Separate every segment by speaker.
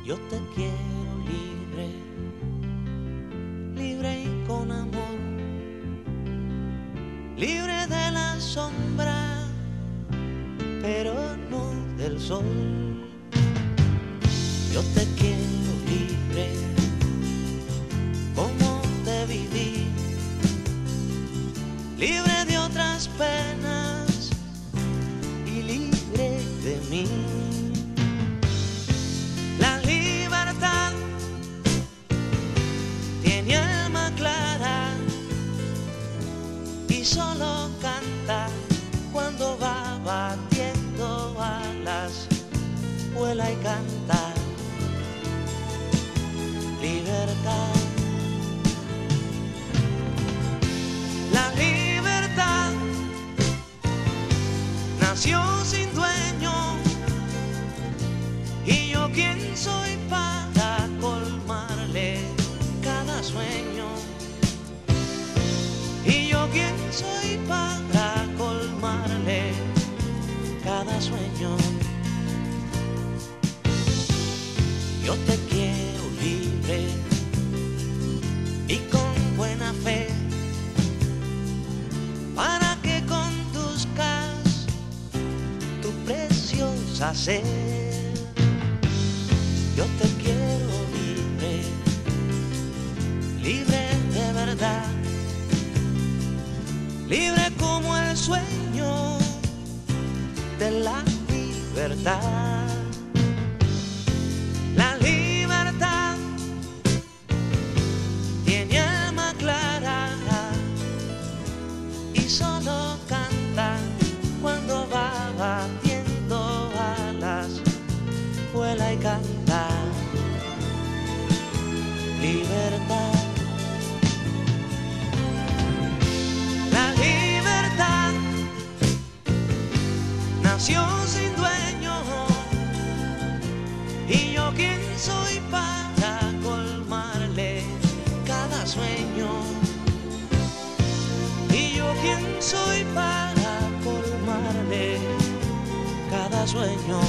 Speaker 1: Yo te quiero libre, libre y con amor, libre de la sombra, pero no del sol. Yo te quiero libre, como te viví, libre de otras penas y libre de mí. La libertad tiene alma clara y solo canta cuando va batiendo alas, vuela y canta. Libertad. La libertad nació sin dueño, y yo quién soy para colmarle cada sueño. Y yo quién soy para colmarle cada sueño. Yo te quiero libre y con buena fe, para que conduzcas tu preciosa sed. Yo te quiero libre, libre de verdad, libre como el sueño de la libertad. La libertad tiene alma clara y solo canta cuando va batiendo alas, vuela y canta. Libertad. La libertad nació sin dueño, y yo quién soy para colmarle cada sueño. Y yo quién soy para colmarle cada sueño.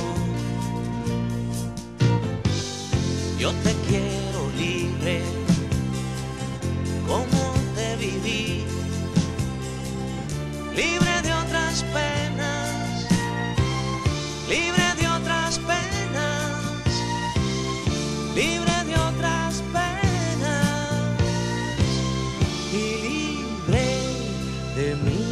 Speaker 1: Yo te quiero libre, como te viví, libre de otras penas, libre de otras penas, libre de otras penas y libre de mí.